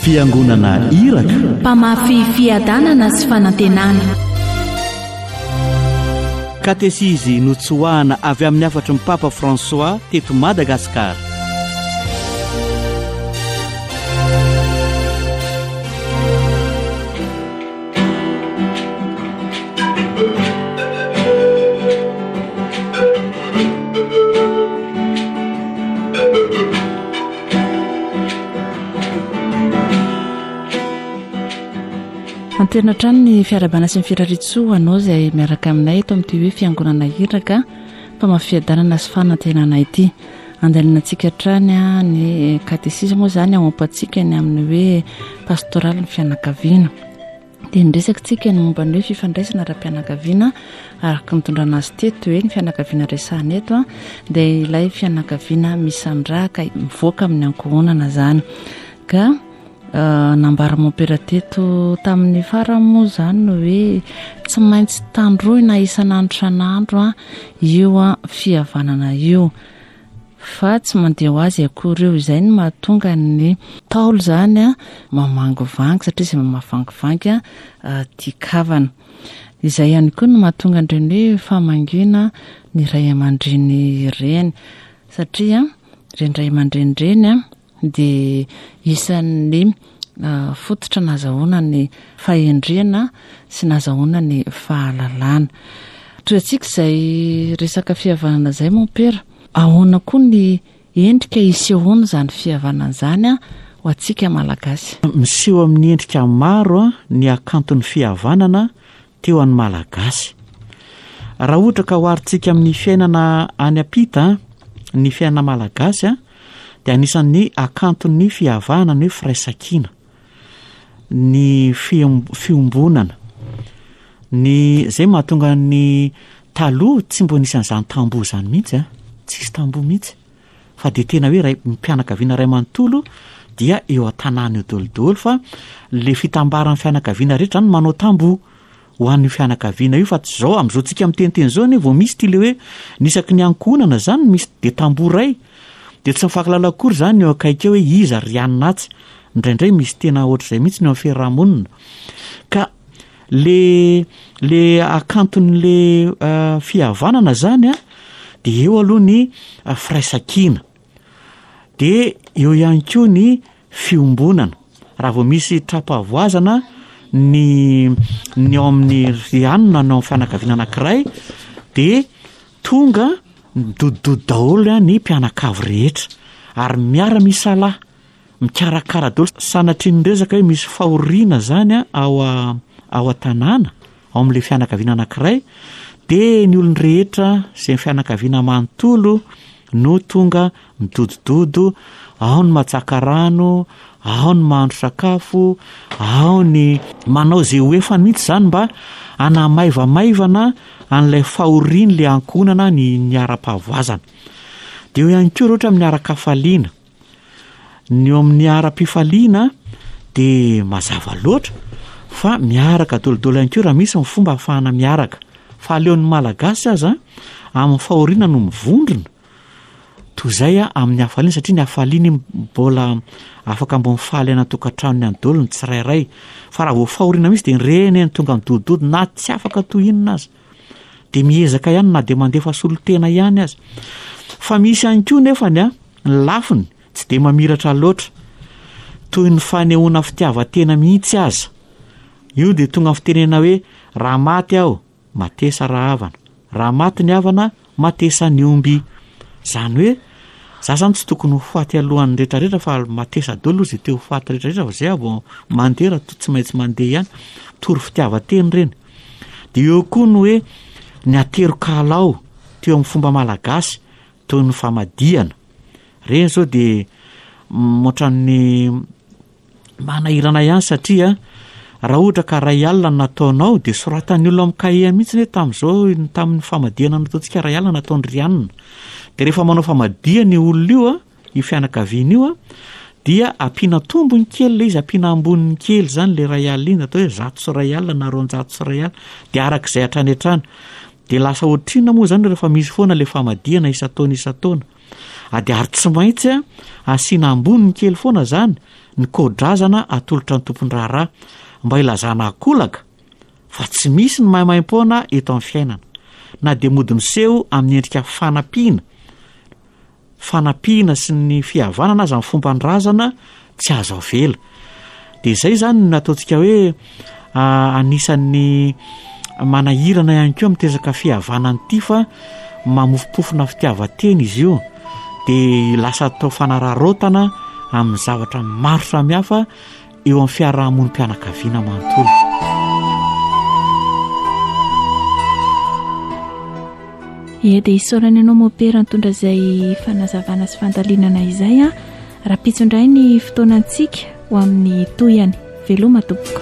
fiangonana iraka, mpamafy fiadanana sy fanantenana. katesizy notsoahana avy amin'ny afatry ny Papa François teto Madagasikara. Anterina trano ny fiarabana sy ny firaritsoa anao izay miaraka aminay eto amin'ity hoe fiangonana iraka mpamafiadanana sy fanantenana ity. Andalinantsika trany ny katesisma moa zany aompatsika ny amin'ny hoe pastoraly ny fianakaviana. Dia nresakantsika ny momba ny hoe fifandraisana ara-pianakaviana araka nitondrana azy teto hoe ny fianakaviana resahana eto dia ilay fianakaviana misandraka mivoaka amin'ny ankohonana zany. Ka nambara mampera teto tamin'ny faramo zany no hoe tsy maintsy tandroina isan'andro san'andro io fihavanana io fa tsy mandeha ho azy akory eo. Izay no mahatonga ny taolo zany mamangivangy satria izay mamavangivangy tikavana. Izay ihany koa no mahatonga andreny hoe famangina ny ray aman-dreny ireny satria reny ray aman-dreny reny dia isan'ny fototra nazahoana ny fahendrena sy nazahoana ny fahalalana. Toy antsika izay resaka fihavanana izay mompera, ahoana koa ny endrika isehoana zany fihavanana zany ho antsika malagasy. Miseho amin'ny endrika maro ny akanton'ny fihavanana teo amin'ny malagasy. Raha ohatra ka hoarintsika amin'ny fiainana any ampita ny fiainana malagasy dia anisan'ny akanton'ny fihavanana ny firaisankina, ny fiombonana, ny zay mahatonga ny taloha tsy mbo nisy an'izany tamboho zany mihitsy tsisy tamboho mihitsy fa dia tena hoe mpianakaviana ray manontolo dia eo an-tanàna eo dolodolo fa le fitambaran'ny fianakaviana rehetra ny manao tamboho ho an'ny fianakaviana io fa tsy zao amin'izao tsika miteniteny zao vao misy ty le hoe nisaky ny ankonana zany misy de tamboho ray dia tsy mifankilala akory zany eo akaika hoe iza rianina atsy indraindray misy tena ohatr'izay mihitsy ny fiarahamonina. Ka le akanton'le fihavanana zany dia eo aloha ny firaisankina, dia eo ihany koa ny fiombonana. Raha vao misy trapavoazana ny ao amin'ny rianina no fianakaviana anankiray dia tonga midododo daholo ny mpianakavy rehetra ary miara misalahy mikarakara daholo sanatry ny resaka hoe misy fahoriana zany ao an-tanàna ao amin'ilay fianakaviana anankiray dia ny olony rehetra izay fianakaviana manontolo no tonga midodododo, ao ny matsaka rano, ao ny mahandro sakafo, ao ny manao zay hoefany mihitsy zany mba anamaivamaivana an'ilay fahoriany le ankonana ny ara-pahavoazana. Dia eo ihany koa ohatra amin'ny ara-kafaliana, ny eo amin'ny ara-pifaliana dia mazava loatra fa miaraka dolodolo ihany koa raha misy ny fomba ahafahana miaraka. Fa aleon'ny malagasy aza amin'ny fahoriana no mivondrona toy izay amin'ny hafaliana satria ny hafaliana mbola afaka mbo mifaly ana-tokantrano ny andolo ny tsirairay, fa raha vao fahoriana misy dia nireny ny tonga midododo na tsy afaka tohinina azy dia miezaka ihany na dia mandefa solotena ihany azy. Fa misy ihany koa nefany ny lafiny tsy dia mamiratra loatra toy ny fanehoana fitiavan-tena mihitsy aza. Io dia tonga fitenena hoe raha maty aho matesa raha havana, raha maty ny havana matesa ny omby. Zany hoe za zany tsy tokony ho faty alohan'ny rehetrarehetra fa matesa daholo izay teo faty rehetrarehetra fa zay vao mandeha raha tsy maintsy mandeha ihany, tory fitiavan-teny reny. Dia eo koa no hoe ny atero-kalao teo amin'ny fomba malagasy toy ny famadiana reny zao dia moatran'ny manahirana ihany satria raha ohatra ka ray alina nataonao dia soratan'ny olona amin'ny kahie mihitsy tamin'ny famadiana nataontsika ray alina nataon'ny rianina. Dia rehefa manao famadiana io olona io io fianakaviana io dia ampiana tombony kely le izy, ampiana amboniny kely zany le ray alina atao hoe zato sy ray alina na roanjato sy ray alina dia arak'izay hatrany hatrany. dia lasa ohatrina moa izany rehefa misy foana ilay famadihana isan-taona ady ary tsy maintsy asiana ambony ny kely foana izany ny kodrazana atolotra ny tompony raharaha mba ilazana akolaka fa tsy misy ny mahimaimpona eto amin'ny fiainana na dia modiny seho amin'ny endrika fanampiana sy ny fihavanana aza amin'ny fomban-drazana tsy azo avela. Dia izay izany no nataontsika hoe anisan'ny manahirana ihany koa mitezaka fihavanana ity fa mamofopofona fitiavan-tena izy io dia lasa atao fanararaotana amin'ny zavatra maro samihafa eo amin'ny fiarahamonim-pianakaviana manontolo. Ie dia isaorana ianao mopera nitondra izay fanazavana sy fandalinana izay raha pitsondray ny fotoanantsika ho amin'ny toyany veloma tompoko.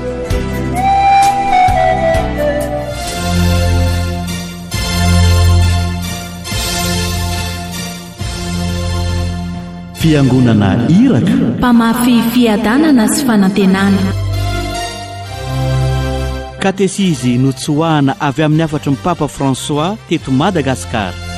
Fiangonana Iraka, mpamafy fiadanana sy fanantenana. Katesizy notsoahana avy amin'ny afatry ny Papa François teto Madagasikara.